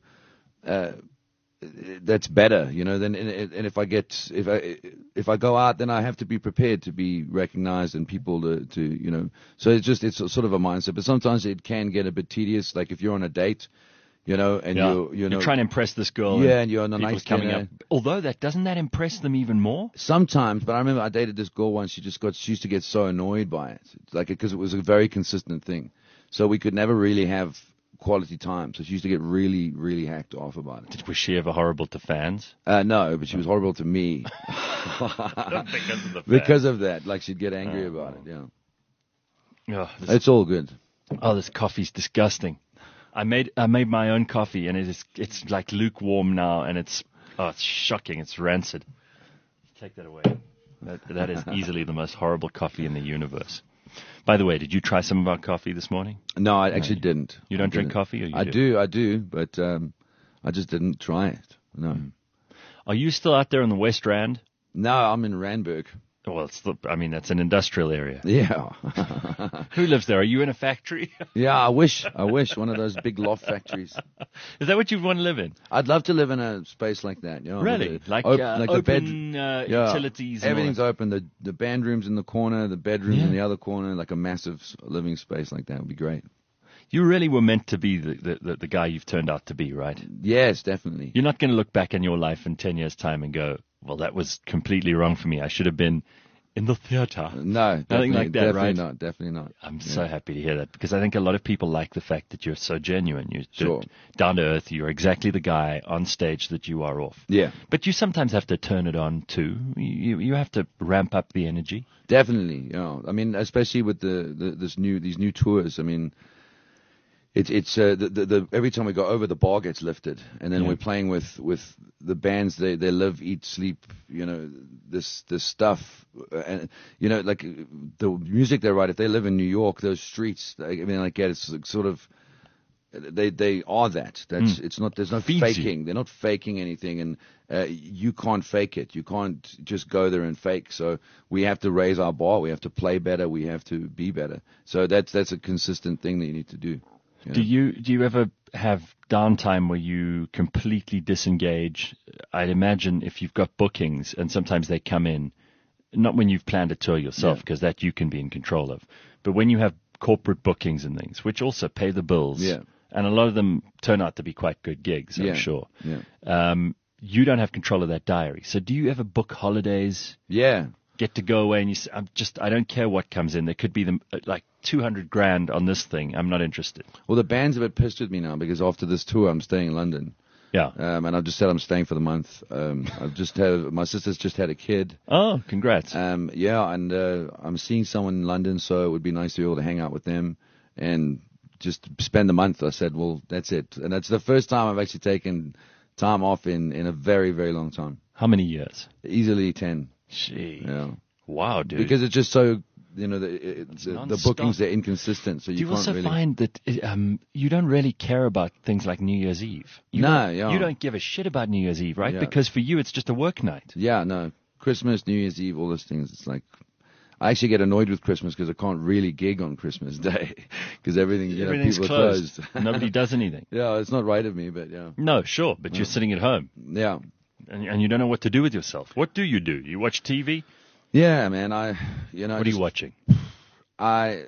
that's better, Then and if I go out, then I have to be prepared to be recognized and people to. So it's sort of a mindset. But sometimes it can get a bit tedious. Like if you're on a date. And you're trying to impress this girl. Yeah, and you're on a nice coming dinner. up. Although doesn't that impress them even more? Sometimes, but I remember I dated this girl once. She used to get so annoyed by it, because it was a very consistent thing. So we could never really have quality time. So she used to get really, really hacked off about it. Was she ever horrible to fans? No, but she was horrible to me Because of the because of that. Like she'd get angry about it. Yeah, this, it's all good. this coffee's disgusting. I made my own coffee, and it's like lukewarm now, and it's shocking. It's rancid. Take that away. That is easily the most horrible coffee in the universe. By the way, did you try some of our coffee this morning? No, I actually didn't. You don't drink coffee, or you I do, but I just didn't try it. No. Are you still out there in the West Rand? No, I'm in Randburg. Well, that's an industrial area. Yeah. Who lives there? Are you in a factory? Yeah, I wish one of those big loft factories. Is that what you want to live in? I'd love to live in a space like that. You know, Really? with Like the bed, utilities? And all everything's that? open. The band room's in the corner, the bedroom's Yeah. in the other corner, like a massive living space like that would be great. You really were meant to be the guy you've turned out to be, right? Yes, definitely. You're not going to look back in your life in 10 years' time and go, well, that was completely wrong for me. I should have been in the theater. No, Nothing like that, definitely right? not. Definitely not. I'm so happy to hear that because I think a lot of people like the fact that you're so genuine. You're Sure. down to earth. You're exactly the guy on stage that you are off. Yeah, But you sometimes have to turn it on too. You have to ramp up the energy. definitely. You know, I mean, especially with these new tours. I mean, it's the every time we go over, the bar gets lifted, and then Yeah. we're playing with the bands. They live, eat, sleep. You know, this stuff, and you know, like the music they write. If they live in New York, those streets. I mean, I get it's sort of. They are that. That's it's not. There's no Feeds faking. They're not faking anything, and you can't fake it. You can't just go there and fake. So we have to raise our bar. We have to play better. We have to be better. So that's a consistent thing that you need to do. Do you ever have downtime where you completely disengage? I'd imagine if you've got bookings and sometimes they come in, not when you've planned a tour yourself, Yeah. because that you can be in control of, but when you have corporate bookings and things, which also pay the bills, Yeah. and a lot of them turn out to be quite good gigs, I'm Yeah. sure. Yeah. You don't have control of that diary. So do you ever book holidays? Yeah. Get to go away and you say, I don't care what comes in. There could be like 200 grand on this thing. I'm not interested. Well, the band's a bit pissed with me now because after this tour, I'm staying in London. Yeah. And I've just said I'm staying for the month. My sister's just had a kid. Oh, congrats. Yeah, and I'm seeing someone in London, so it would be nice to be able to hang out with them and just spend the month. I said, well, that's it. And that's the first time I've actually taken time off in a very, very long time. How many years? Easily 10. Gee. Yeah. Wow, dude. Because it's just so, you know, the nonstop. bookings, they're inconsistent, so Do you you can't also really... find that you don't really care about things like New Year's Eve? You don't give a shit about New Year's Eve, right? Yeah. Because for you, it's just a work night. Yeah, no. Christmas, New Year's Eve, all those things. It's like, I actually get annoyed with Christmas because I can't really gig on Christmas Day because Everything's people closed. are closed. Nobody does anything. Yeah, it's not right of me, but yeah. No, sure, but you're sitting at home Yeah. and you don't know what to do with yourself. What do? You watch TV? Yeah, man. What are you watching? I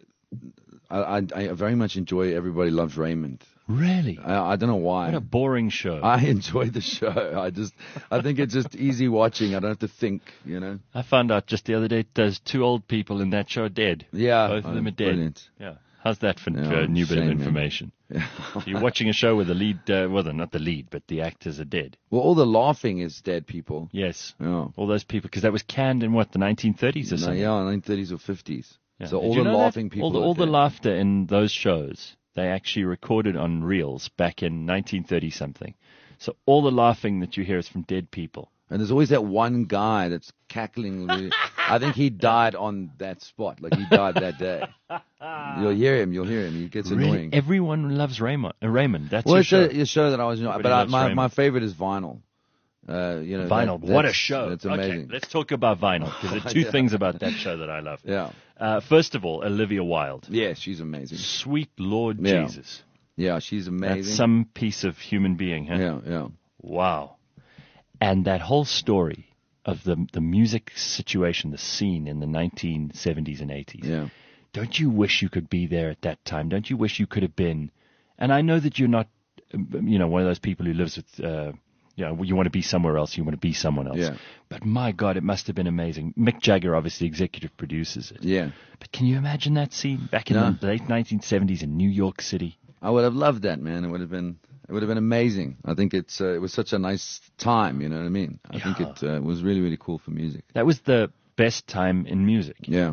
very much enjoy Everybody Loves Raymond. Really? I don't know why. What a boring show. I enjoy the show. I think it's just easy watching. I don't have to think, you know. I found out just the other day there's 2 old people in that show dead. Yeah. Both of them are dead. Brilliant. Yeah. How's that for Yeah, a new bit of shame, man. information? Yeah. You're watching a show where the lead, well, they're not the lead, but the actors are dead. Well, all the laughing is dead people. Yes. Yeah. All those people, because that was canned in what, the 1930s or No, something? yeah, 1930s or 50s. Yeah. So Did all you the know laughing that? people. All are the dead. laughter in those shows, they actually recorded on reels back in 1930 something. So all the laughing that you hear is from dead people. And there's always that one guy that's cackling. I think he died on that spot. Like he died that day. You'll hear him. He gets Really? annoying. Everyone loves Raymond. That's Well, your it's show. a show that I was enjoying. Everybody But loves Raymond. my favorite is Vinyl. You know, Vinyl, what a show. That's amazing. Okay, let's talk about Vinyl, because there are 2 Yeah. things about that show that I love. Yeah. First of all, Olivia Wilde. Yeah, she's amazing. Sweet Lord Yeah. Jesus. Yeah, she's amazing. That's some piece of human being, huh? Yeah, yeah. Wow. And that whole story of the music situation, the scene in the 1970s and 80s. Yeah. Don't you wish you could be there at that time? Don't you wish you could have been? And I know that you're not, one of those people who lives with, you want to be somewhere else, you want to be someone else. Yeah. But my God, it must have been amazing. Mick Jagger obviously executive produces it. Yeah. But can you imagine that scene back in No. the late 1970s in New York City? I would have loved that, man. It would have been amazing. I think it was such a nice time, you know what I mean? I think it was really, really cool for music. That was the best time in music. Yeah.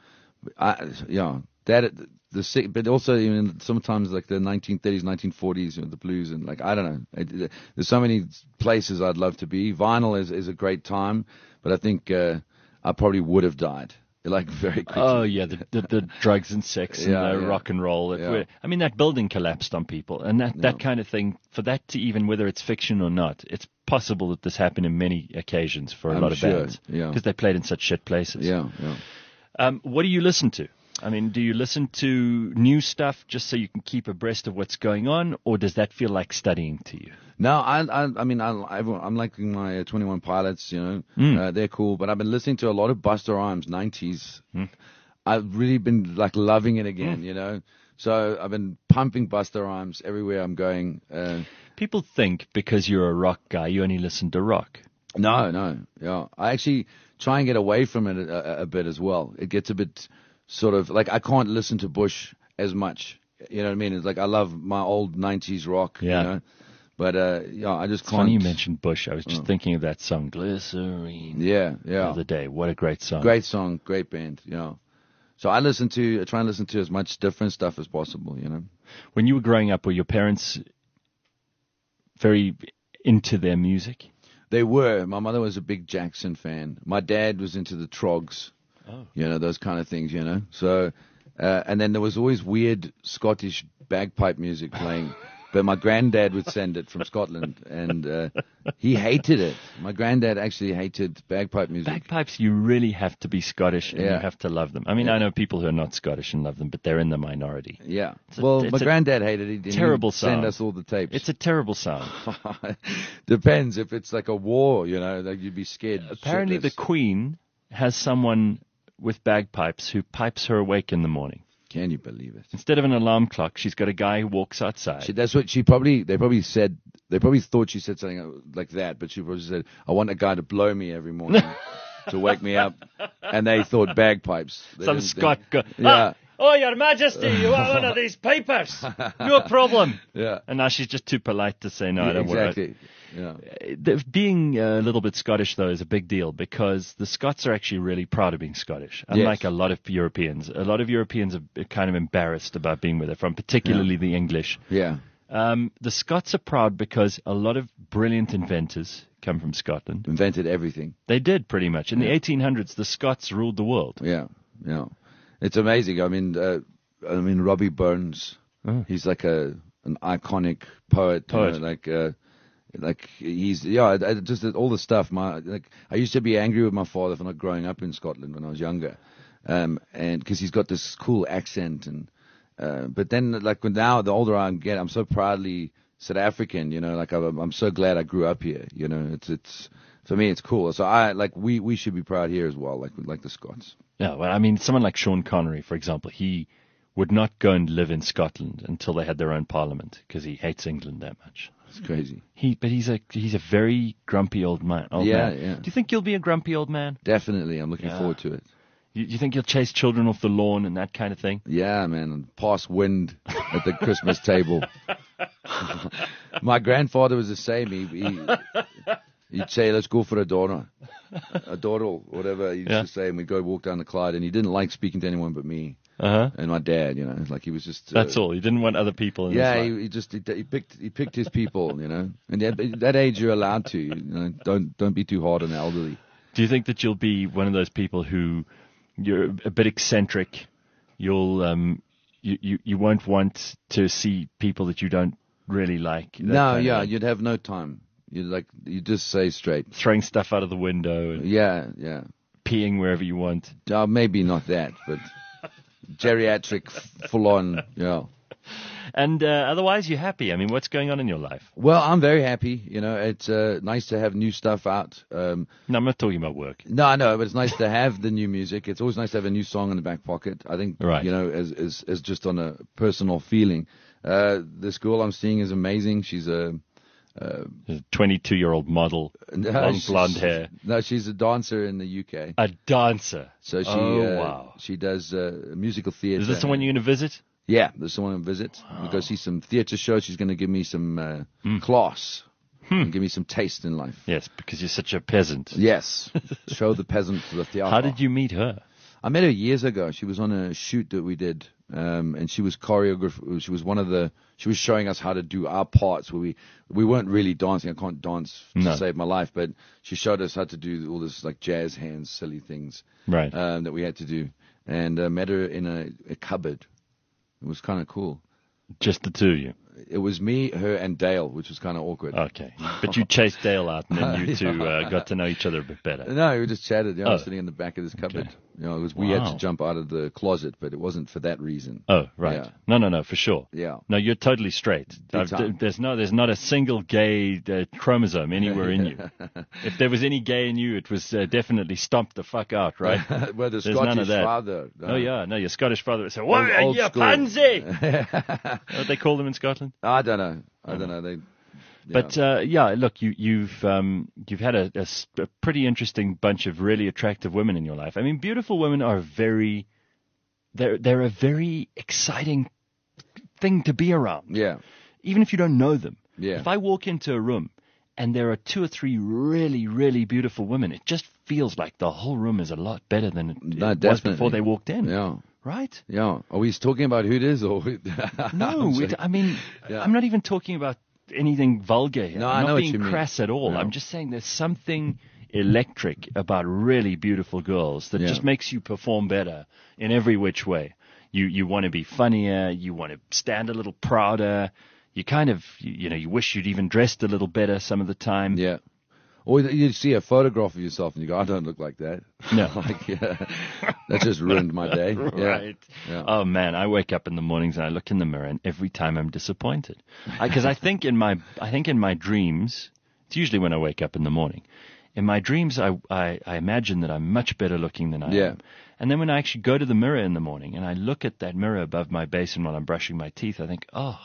But also even sometimes like the 1930s, 1940s, the blues and like, I don't know. There's so many places I'd love to be. Vinyl is a great time, but I think I probably would have died like very quickly. Oh yeah, the drugs and sex and Yeah, the yeah. rock and roll. Yeah. I mean, that building collapsed on people, and that kind of thing. For that to even, whether it's fiction or not, it's possible that this happened in many occasions for a I'm lot of sure, bands yeah. because they played in such shit places. Yeah, yeah. What do you listen to? I mean, do you listen to new stuff just so you can keep abreast of what's going on, or does that feel like studying to you? No, I'm liking my 21 Pilots, they're cool, but I've been listening to a lot of Busta Rhymes, 90s. I've really been like loving it again, So I've been pumping Busta Rhymes everywhere I'm going. People think because you're a rock guy, you only listen to rock. No, yeah. I actually try and get away from it a bit as well. It gets a bit sort of like I can't listen to Bush as much. You know what I mean? It's like I love my old 90s rock, Yeah. But I just It's can't. funny you mentioned Bush. I was just thinking of that song, Glycerine, Yeah, the yeah. other day. What a great song. Great song, great band, So I try and listen to as much different stuff as possible, When you were growing up, were your parents very into their music? They were. My mother was a big Jackson fan. My dad was into the Trogs. Those kind of things, So, and then there was always weird Scottish bagpipe music playing. But my granddad would send it from Scotland, and he hated it. My granddad actually hated bagpipe music. Bagpipes, you really have to be Scottish and you Yeah. have to love them. I mean, I know people who are not Scottish and love them, but they're in the minority. Yeah. It's a- Well, it's my a granddad hated it. And terrible he'd send sound. us all the tapes. It's a terrible sound. Depends. If it's like a war, like you'd be scared. Apparently, the shitless. Queen has someone with bagpipes who pipes her awake in the morning. Can you believe it? Instead of an alarm clock, she's got a guy who walks outside. That's what they probably said. They probably thought she said something like that, but she probably said, "I want a guy to blow me every morning to wake me up," and they thought bagpipes. They Some didn't Scot. think- Yeah, Oh, Your Majesty, you want one of these pipers? No problem. yeah, And now she's just too polite to say no. I don't want exactly. Yeah, Being a little bit Scottish, though, is a big deal because the Scots are actually really proud of being Scottish, unlike a lot of Europeans. A lot of Europeans are kind of embarrassed about being where they're from, particularly the English. yeah, The Scots are proud because a lot of brilliant inventors come from Scotland. invented everything. They did, pretty much. In the 1800s, the Scots ruled the world. Yeah, yeah. It's amazing. I mean, Robbie Burns. He's like an iconic poet. Like he's just all the stuff. I used to be angry with my father for not growing up in Scotland when I was younger, and because he's got this cool accent but then now the older I get, I'm so proudly South African. I'm so glad I grew up here. It's for me it's cool. So we should be proud here as well, like the Scots. Yeah, well, I mean, someone like Sean Connery, for example, he would not go and live in Scotland until they had their own parliament because he hates England that much. It's crazy. But he's a very grumpy old man. Yeah. Do you think you'll be a grumpy old man? Definitely, I'm looking forward to it. You think you'll chase children off the lawn and that kind of thing? Yeah, man, and pass wind at the Christmas table. My grandfather was the same. He'd say, "Let's go for a dawdle," whatever he used to say, and we'd go walk down the Clyde, and he didn't like speaking to anyone but me and my dad. He was just. That's all. He didn't want other people in his life. He picked his people, and at that age you're allowed to. Don't be too hard on the elderly. Do you think that you'll be one of those people who you're a bit eccentric? You'll you won't want to see people that you don't really like. You'd have no time. You just say straight. Throwing stuff out of the window and Yeah. peeing wherever you want. Maybe not that, but geriatric, full on. Yeah. And otherwise, you're happy. I mean, what's going on in your life? Well, I'm very happy. It's nice to have new stuff out. No, I'm not talking about work. No, I know, but it's nice to have the new music. It's always nice to have a new song in the back pocket. I think, Right. as just on a personal feeling. This girl I'm seeing is amazing. She's a 22-year-old model, long blonde hair. No, she's a dancer in the UK. A dancer. So she, wow. she does musical theatre. Is this the one you're going to visit? Yeah, there's someone to visit. We go see some theatre shows. She's going to give me some class and give me some taste in life. Yes, because you're such a peasant. Yes, show the peasant to the theatre. How did you meet her? I met her years ago. She was on a shoot that we did, and she was choreographer. She was she was showing us how to do our parts. Where we weren't really dancing. I can't dance to save my life, but she showed us how to do all this like jazz hands, silly things, Right. that we had to do. And met her in a cupboard. It was kind of cool. Just the two of you. It was me, her, and Dale, which was kind of awkward. Okay. But you chased Dale out, and then you two got to know each other a bit better. No, we just chatted. I was Oh. sitting in the back of this cupboard. Okay. We had Wow. to jump out of the closet, but it wasn't for that reason. Oh, right. Yeah. No, for sure. Yeah. No, you're totally straight. Big time. There's not a single gay chromosome anywhere in you. If there was any gay in you, it was definitely stomped the fuck out, right? Well, the There's none Scottish of that. father. Oh yeah, no, your Scottish father would say, "What are Old you, school. pansy?" What they call them in Scotland. I don't know. They. But look, you've had a pretty interesting bunch of really attractive women in your life. I mean, beautiful women are they're a very exciting thing to be around. Yeah. Even if you don't know them. Yeah. If I walk into a room and there are 2 or 3 really, really beautiful women, it just feels like the whole room is a lot better than it was definitely. before they walked in. Yeah. Right? Yeah. Are we talking about who it is or? No, Yeah. I'm not even talking about anything vulgar here. No, I'm I not know what being you mean. crass at all. No. I'm just saying there's something electric about really beautiful girls that Yeah. just makes you perform better in every which way. You want to be funnier. You want to stand a little prouder. You kind of, you wish you'd even dressed a little better some of the time. Yeah. Or you see a photograph of yourself and you go, I don't look like that. No. That just ruined my day. Yeah. Right. Yeah. Oh man, I wake up in the mornings and I look in the mirror, and every time I'm disappointed, because I think in my dreams, it's usually when I wake up in the morning. In my dreams, I imagine that I'm much better looking than I Yeah. am. And then when I actually go to the mirror in the morning and I look at that mirror above my basin while I'm brushing my teeth, I think, oh,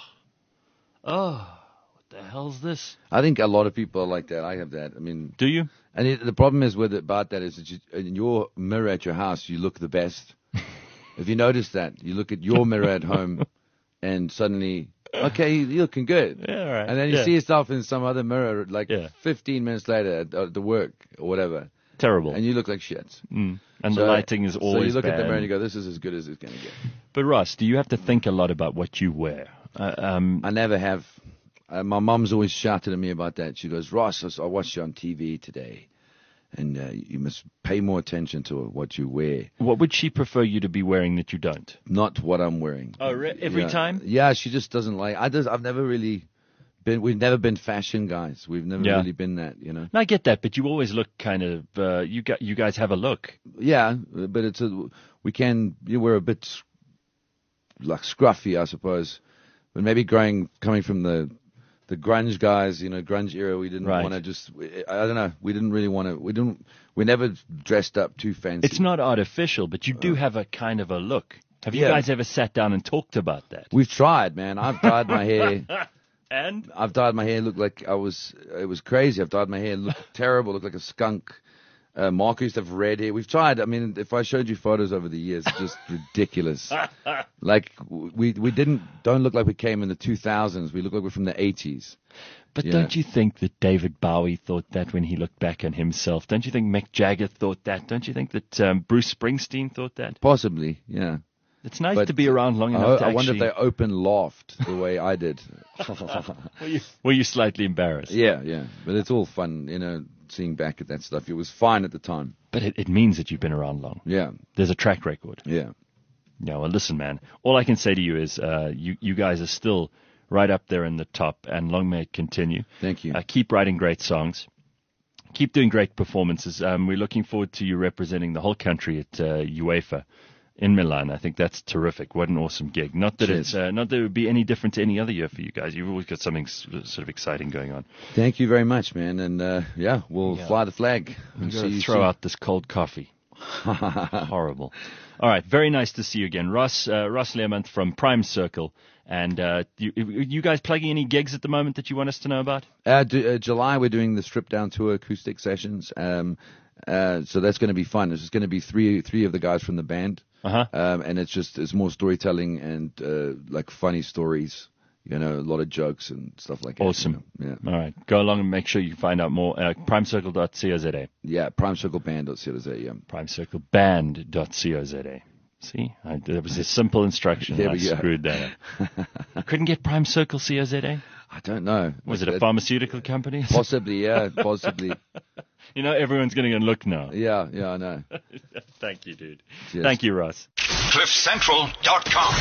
what the hell's this? I think a lot of people are like that. I have that. I mean, Do you? and the problem is about that is that in your mirror at your house, you look the best. If you notice that, you look at your mirror at home and suddenly, okay, you're looking good. Yeah, all right. And then you Yeah. see yourself in some other mirror like Yeah. 15 minutes later at the work or whatever. Terrible. And you look like shit. And the So- lighting is always So you look at the bad. mirror and you go, this is as good as it's going to get. But Ross, do you have to think a lot about what you wear? I never have. My mom's always shouted at me about that. She goes, Ross, I watched you on TV today, and you must pay more attention to what you wear, What would she prefer you to be wearing that you don't? not what I'm wearing. Oh, every Yeah. time? Yeah, she just doesn't like. I've never really been. We've never been fashion guys. We've never Yeah. really been that. And I get that, but you always look kind of. You guys have a look. Yeah, but we're a bit like scruffy, I suppose. But maybe coming from the grunge guys, grunge era, we didn't Right. want to I don't know, we didn't really want to, we never dressed up too fancy. It's not artificial, but you do have a kind of a look. Have you Yeah. guys ever sat down and talked about that? We've tried, man. I've dyed my hair. And Look like it was crazy. I've dyed my hair, look terrible, look like a skunk. Mark used to have red hair. We've tried. I mean, if I showed you photos over the years, it's just ridiculous. Like we don't look like we came in the 2000s. We look like we're from the 80s. But Yeah. don't you think that David Bowie thought that when he looked back on himself? Don't you think Mick Jagger thought that? Don't you think that Bruce Springsteen thought that? Possibly, yeah. It's nice But to be around long enough to I wonder actually... if they open laughed the way I did. Were you slightly embarrassed? Yeah. But it's all fun, seeing back at that stuff. It was fine at the time. But it means that you've been around long. Yeah. There's a track record. Yeah. Yeah, well, listen, man. All I can say to you is you guys are still right up there in the top, and long may it continue. Thank you. Keep writing great songs. Keep doing great performances. We're looking forward to you representing the whole country at UEFA in Milan. I think that's terrific. What an awesome gig. Not that Cheers. not that it would be any different to any other year for you guys. You've always got something sort of exciting going on. Thank you very much, man. And we'll fly the flag. I'm and going see to you throw soon. out this cold coffee. Horrible. All right, very nice to see you again, Ross Learmonth from Prime Circle. And you guys plugging any gigs at the moment that you want us to know about? July, we're doing the Strip Down Tour acoustic sessions. So that's going to be fun. There's just going to be three of the guys from the band. Uh-huh. And it's more storytelling and like funny stories. a lot of jokes and stuff like that. Awesome. Yeah. All right. Go along and make sure you find out more. Primecircle.co.za. Yeah, primecircleband.co.za, yeah. Primecircleband.co.za. See? That was a simple instruction. There I we go. screwed that up. Couldn't get Prime Circle COZA? I don't know. Was it a pharmaceutical company? Possibly, yeah, possibly. Everyone's going to go and look now. Yeah, I know. Thank you, dude. Yes. Thank you, Ross. CliffCentral.com.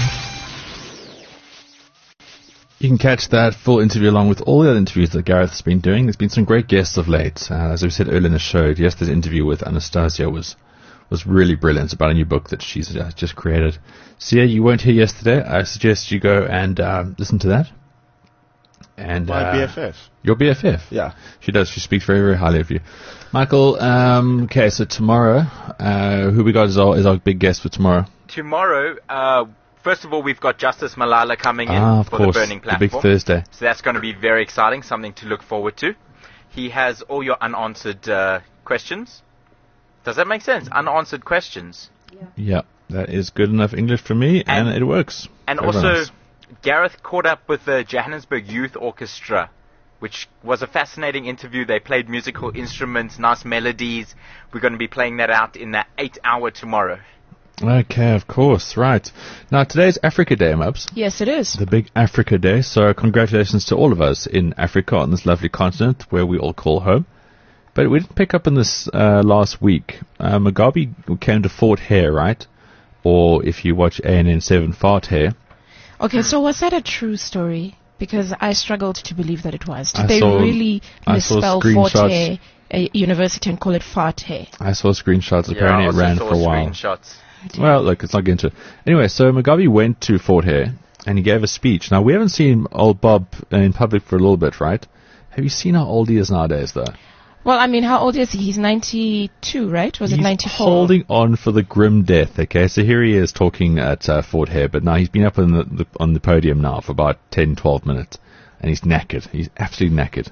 You can catch that full interview along with all the other interviews that Gareth has been doing. There's been some great guests of late. As we said earlier in the show, yesterday's interview with Anastasia was really brilliant. It's about a new book that she's just created. Sia, you weren't here yesterday. I suggest you go and listen to that. And My BFF. Your BFF? Yeah. She does. She speaks very, very highly of you. Michael, okay, so tomorrow, who we got is our big guest for tomorrow? Tomorrow, first of all, we've got Justice Malala coming in Of for course, the Burning Platform. the big Thursday. So that's going to be very exciting, something to look forward to. He has all your unanswered questions. Does that make sense? Unanswered questions. Yeah, that is good enough English for me, and it works. And for also, everyone else. Gareth caught up with the Johannesburg Youth Orchestra, which was a fascinating interview. They played musical instruments, nice melodies. We're going to be playing that out in that 8-hour tomorrow. Okay, of course, right. Now, today's Africa Day, Mubs. Yes, it is. The big Africa Day, so congratulations to all of us in Africa, on this lovely continent where we all call home. But we didn't pick up on this last week. Mugabe came to Fort Hare, right? Or if you watch ANN 7, Fart Hare. Okay, so was that a true story? Because I struggled to believe that it was. Did I they saw- really I saw misspell Fort screenshots. Hare University and call it Fart Hare? I saw screenshots. Yeah, Apparently I it also ran saw for a while. screenshots. Well, look, let's not get into it. Anyway, so Mugabe went to Fort Hare and he gave a speech. Now, we haven't seen old Bob in public for a little bit, right? Have you seen how old he is nowadays, though? Well, I mean, how old is he? He's 92, right? Was it He's 94? holding on for the grim death, okay? So here he is talking at Fort Hare, but now he's been up on the podium now for about 10, 12 minutes, and he's knackered. He's absolutely knackered.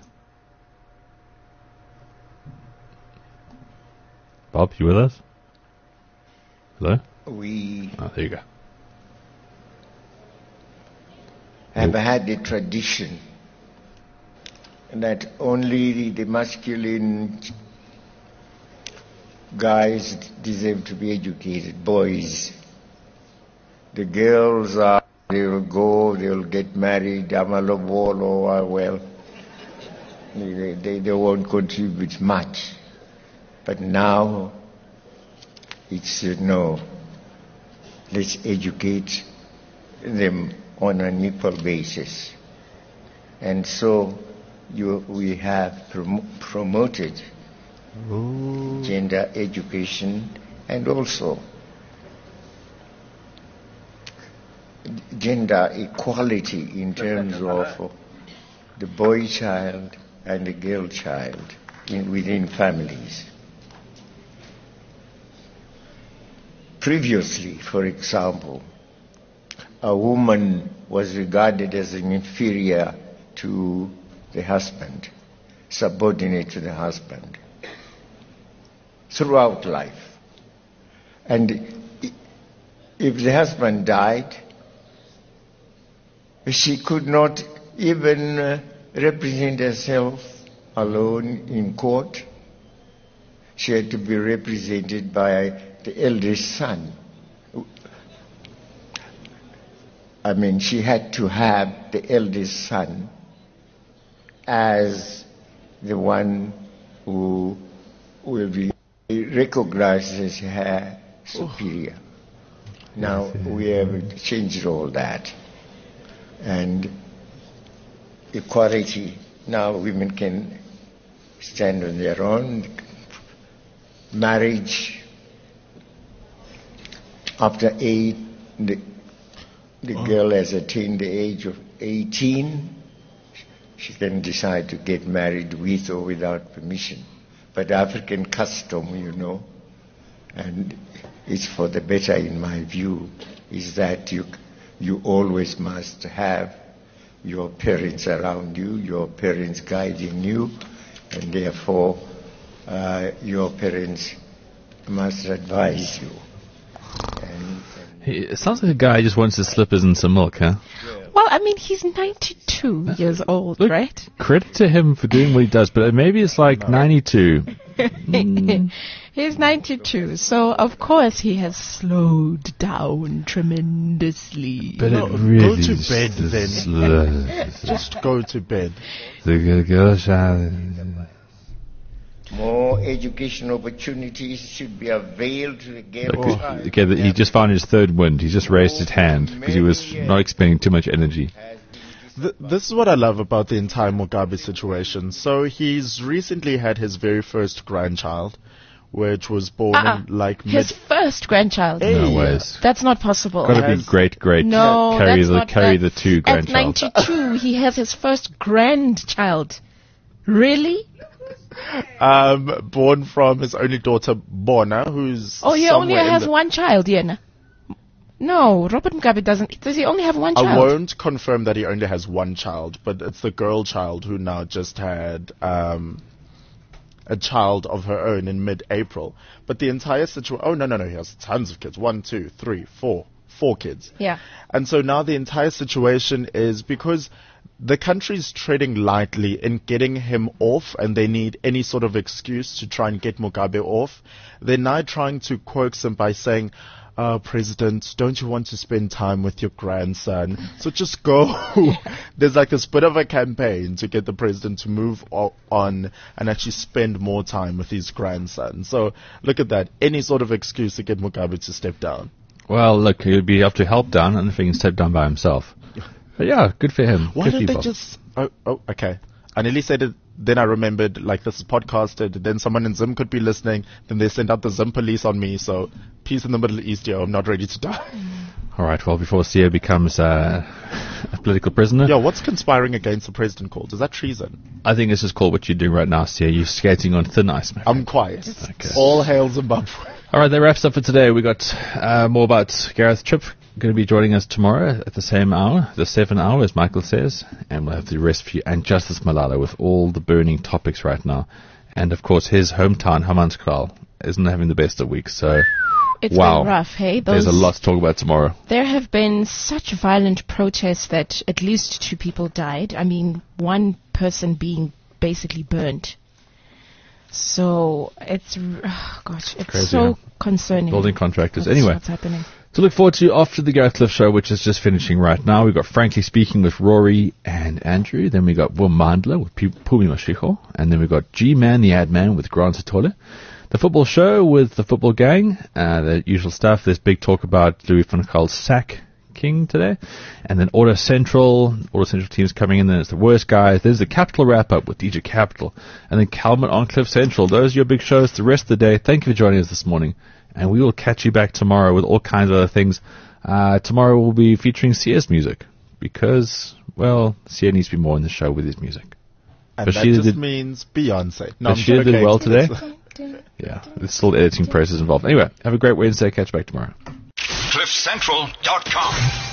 Bob, you with us? Hello? We Oh, there you go. have had a tradition that only the masculine guys deserve to be educated, boys. The girls they'll go, they'll get married, Amalobolo, well, they won't contribute much. But now, it's no, let's educate them on an equal basis. And so we have promoted gender education and also gender equality in terms of the boy child and the girl child within families. Previously, for example, a woman was regarded as an inferior to the husband, subordinate to the husband, throughout life. And if the husband died, she could not even represent herself alone in court. She had to be represented by the eldest son. I mean, she had to have the eldest son as the one who will be recognized as her superior. Now we have changed all that. And equality, now women can stand on their own. Marriage, after 8, the girl has attained the age of 18, she can decide to get married with or without permission. But African custom, you know, and it's for the better in my view, is that you always must have your parents around you, your parents guiding you, and therefore your parents must advise you. It sounds like a guy just wants his slippers and some milk, huh? Well, I mean, he's 92 years old, Look, right? Credit to him for doing what he does, but maybe it's like 92. He's 92, so of course he has slowed down tremendously. But No, it really go to is bed the then. Just go to bed. More education opportunities should be availed to the girl child. Okay, he just found his third wind. He just raised his hand because he was not expending too much energy. This is what I love about the entire Mugabe situation. So he's recently had his very first grandchild, which was born in like His first grandchild. No ways. That's not possible. Got to be great. No, carry that's not carry that. the two At grandchild. 92, he has his first grandchild. Really? born from his only daughter Bona, who's Oh, he only somewhere in has the- one child, Yena. No, Robert Mugabe doesn't. Does he only have one I child? won't confirm that he only has one child, but it's the girl child who now just had a child of her own in mid-April. But the entire situation... Oh, no, he has tons of kids. 1, 2, 3, 4. 4 kids. Yeah. And so now the entire situation is because the country's treading lightly in getting him off, and they need any sort of excuse to try and get Mugabe off. They're now trying to coax him by saying, President, don't you want to spend time with your grandson? So just go. There's like this bit of a campaign to get the president to move on and actually spend more time with his grandson. So look at that. Any sort of excuse to get Mugabe to step down. Well, look, he'll be up to help down, and if he can step down by himself. But yeah, good for him. Why Good don't they people. just... Oh, okay. I nearly said it, then I remembered, like, this is podcasted, then someone in Zim could be listening, then they send out the Zim police on me, so peace in the Middle East, yo, I'm not ready to die. All right, well, before Sia becomes a political prisoner, Yo, what's conspiring against the president called? Is that treason? I think this is called what you're doing right now, Sia. You're skating on thin ice, man. I'm quiet. Okay. All hail Zimbabwe. All right, that wraps up for today. We got more about Gareth Tripp going to be joining us tomorrow at the same hour, the 7 hour, as Michael says, and we'll have the rest for you, and Justice Malala with all the burning topics right now. And, of course, his hometown, Hammanskraal, isn't having the best of weeks, so... It's wow. been rough, hey? There's a lot to talk about tomorrow. There have been such violent protests that at least 2 people died. I mean, one person being basically burnt. So it's Crazy, so huh? concerning. Building contractors. That's Anyway, what's happening. to look forward to after the Gareth Cliff show, which is just finishing right now. We've got Frankly Speaking with Rory and Andrew. Then we got Will Mandler with Pumi Mashiko. And then we've got G-Man, the Ad Man with Grant Satole. The football show with the football gang, the usual stuff. There's big talk about Louis van Gaal's sack king today. And then Auto Central teams coming in. Then it's the worst guys. There's the Capital wrap-up with DJ Capital. And then Calman on Cliff Central. Those are your big shows the rest of the day. Thank you for joining us this morning. And we will catch you back tomorrow with all kinds of other things. Tomorrow we'll be featuring Sia's music. Because, well, Sia needs to be more in the show with his music. And But that she just did- means Beyonce. No, But I'm she did joking. well today. Yeah, there's still editing process involved. Anyway, have a great Wednesday. Catch you back tomorrow. CliffCentral.com.